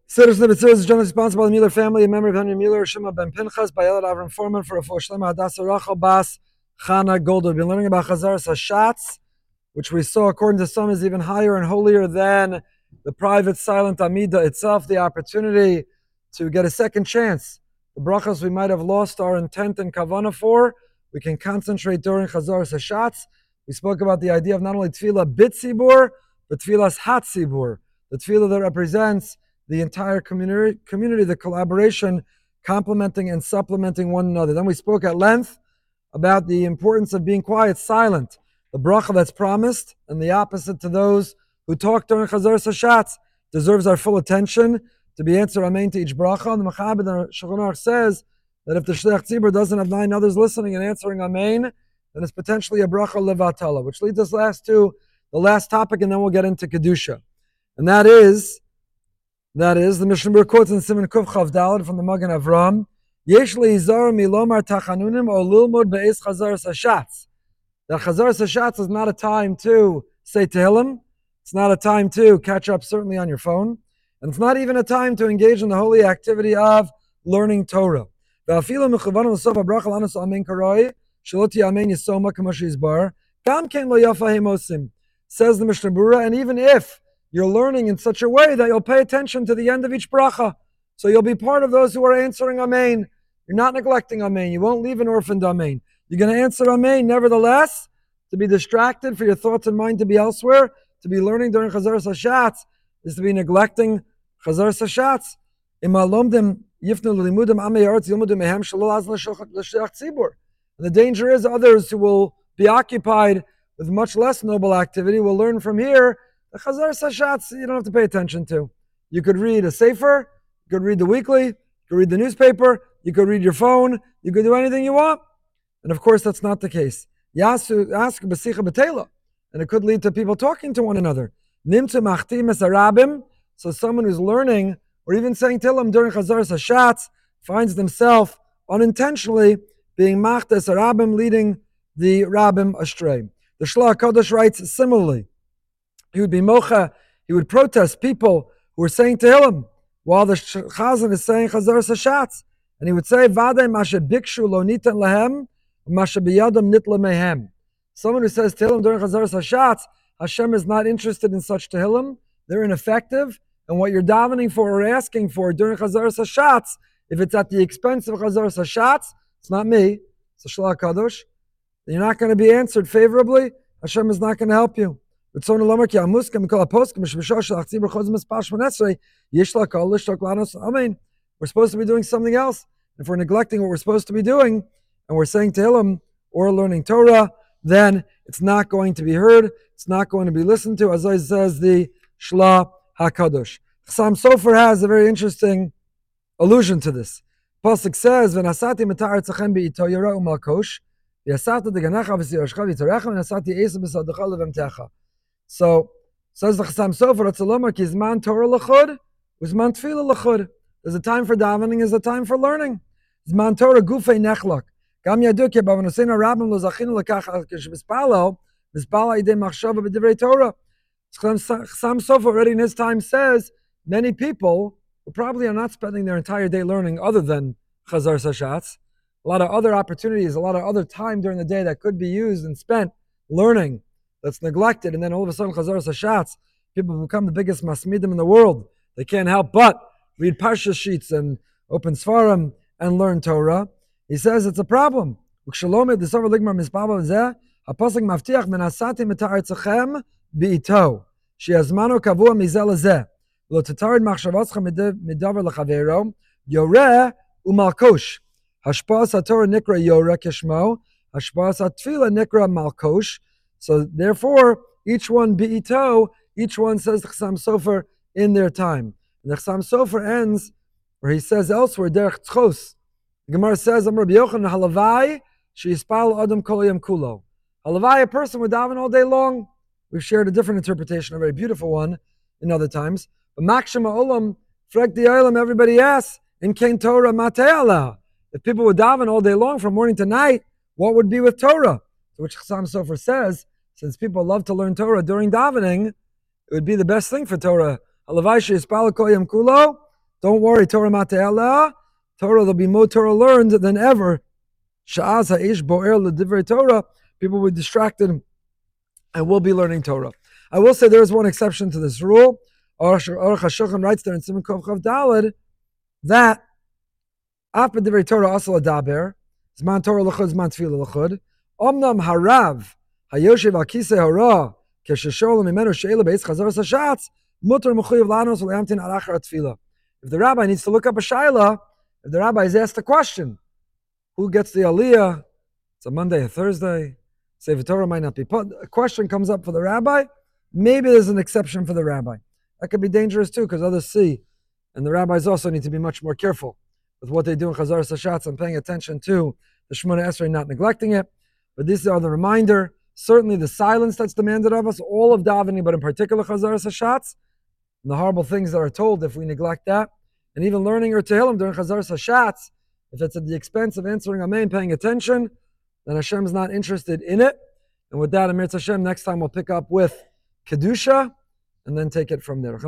Citizens of B'tziris is generally sponsored by the Mueller family, a member of Henry Mueller, Shimon ben Pinchas, by Elad Avram Foreman for a full Shlema Hadassah Rachel Bas Chana Golda. We've been learning about Chazaras Hashatz, which we saw, according to some, is even higher and holier than the private silent Amida itself, the opportunity to get a second chance. The brachas we might have lost our intent and kavanah for, we can concentrate during Chazaras Hashatz. We spoke about the idea of not only Tefillah Bit Tzibur, but Tefillah's Hat Tzibur, the Tefillah that represents the entire community, the collaboration, complementing and supplementing one another. Then we spoke at length about the importance of being quiet, silent, the bracha that's promised, and the opposite to those who talk during Chazaras Hashatz deserves our full attention to be answered amen to each bracha. And the Mechaber, the Shulchan Aruch says that if the Shliach Tzibur doesn't have 9 others listening and answering amen, then it's potentially a bracha levatala, which leads us to the last topic, and then we'll get into Kedusha. And that is the Mishnah Berurah quotes in Siman Kuf Chav Daled from the Magen Avram, Yesh le'izar milomar tachanunim o lilmod be'ez Chazaras Hashatz. That Chazaras Hashatz is not a time to say Tehillim. It's not a time to catch up certainly on your phone. And it's not even a time to engage in the holy activity of learning Torah. Ve'afilu mechuvan l'sof ha'bracha lanos amen karoi, shelo tiyeh amen yisoma k'mo she'yizbar, gam ken lo yafa hemosim, says the Mishnah Berurah, and even if you're learning in such a way that you'll pay attention to the end of each bracha. So you'll be part of those who are answering Amen. You're not neglecting Amen. You won't leave an orphaned Amen. You're going to answer Amen. Nevertheless, to be distracted, for your thoughts and mind to be elsewhere, to be learning during Chazaras Hashatz, is to be neglecting Chazaras Hashatz. And the danger is others who will be occupied with much less noble activity will learn from here. The Chazaras Hashatz you don't have to pay attention to. You could read a sefer, you could read the weekly, you could read the newspaper, you could read your phone, you could do anything you want. And of course that's not the case. Yasu ask b'sicha b'teila, and it could lead to people talking to one another. Nimtzu machtim es harabim, so someone who's learning or even saying Tehillim during Chazaras Hashatz finds themselves unintentionally being machtes harabim, leading the rabbim astray. The Shloach Kodesh writes similarly. He would be mocha, he would protest people who were saying Tehillim while the Chazan is saying Chazaras Hashatz. And he would say, Vadei mashe bikshu lo nitan lahem, mashe biyadam nitla mehem. Someone who says Tehillim during Chazaras Hashatz, Hashem is not interested in such Tehillim, they're ineffective, and what you're davening for or asking for during Chazaras Hashatz, if it's at the expense of Chazaras Hashatz, it's not me, it's the Shloach Kadosh, you're not going to be answered favorably, Hashem is not going to help you. We're supposed to be doing something else. If we're neglecting what we're supposed to be doing, and we're saying Tehillim or learning Torah, then it's not going to be heard. It's not going to be listened to, as I says the Shla HaKadosh. Chassam Sofer has a very interesting allusion to this. Pasuk says, "V'nasati metar tzachem be'ito yora u'malkosh, v'yasata deganecha v'siyoshcha v'yitorecha v'nasati esa b'sadecha levemtecha." So, says the Chassam Sofer, Ratzalomar ki zman Torah l'chud, uzman tefillah l'chud. There's a time for davening, there's a time for learning. Zman Torah gufei nechlak. Gam yadu ki b'avanoseinu rabbim lo zachinu l'kach k'shemispalo, mispala idei machshava b'divrei Torah. Chassam Sofer already in his time says, many people who probably are not spending their entire day learning other than Chazaras Hashatz, a lot of other opportunities, a lot of other time during the day that could be used and spent learning, that's neglected, and then all of a sudden Chazaras Hashatz, people become the biggest masmidim in the world. They can't help but read Parsha sheets and open Sfarim and learn Torah. He says it's a problem. שיזמנו קבוע מזה לזה, לא תתרד מחשבתך מדבר לחברו, יורה ומלקוש. השפעת התורה נקרא יורה כשמו, השפעת התפילה נקרא מלקוש. So therefore, each one be'ito, each one says the Chassam Sofer in their time. And the Chassam Sofer ends, where he says elsewhere, derech tzchos. The Gemara says, Amar Rabbi Yochanan, halavai, sheyispal adam kol yom kulo. Halavai, a person would daven all day long. We've shared a different interpretation, a very beautiful one, in other times. But Makshim Olam, Frek the Olam, everybody asks, in Kain Torah Mate'ala. If people would daven all day long from morning to night, what would be with Torah? To which Chassam Sofer says, since people love to learn Torah during davening, it would be the best thing for Torah. Halavai sheyispal kol yom kulo, Don't worry, Torah Mate'ela. Torah, there'll be more Torah learned than ever. Sha'az ha'ish bo'er l'divrei Torah. People will be distracted and will be learning Torah. I will say there is one exception to this rule. Aruch HaShulchan writes there in Siman Kov Chav Daled that af b'divrei Torah asal adaber zman Torah l'chud zman tefillah l'chud omnam harav hayoshev al kisei hara kesheshol mimenu she'ela beis chazaras hashatz mutar mechuyev lanos v'le'amtin al achar tefillah. If the rabbi needs to look up a shaila, if the rabbi is asked a question, who gets the aliyah? It's a Monday, a Thursday. Sefer Torah might not be put. A question comes up for the rabbi. Maybe there's an exception for the rabbi. That could be dangerous too, because others see. And the rabbis also need to be much more careful with what they do in Chazaras Hashatz and paying attention to the Shemona Esrei, not neglecting it. But these are the reminder. Certainly the silence that's demanded of us, all of davening, but in particular Chazaras Hashatz, and the horrible things that are told if we neglect that. And even learning or Tehillim during Chazaras Hashatz, if it's at the expense of answering Amen, paying attention, then Hashem's not interested in it. And with that, Amir Hashem, next time we'll pick up with Kedusha and then take it from there.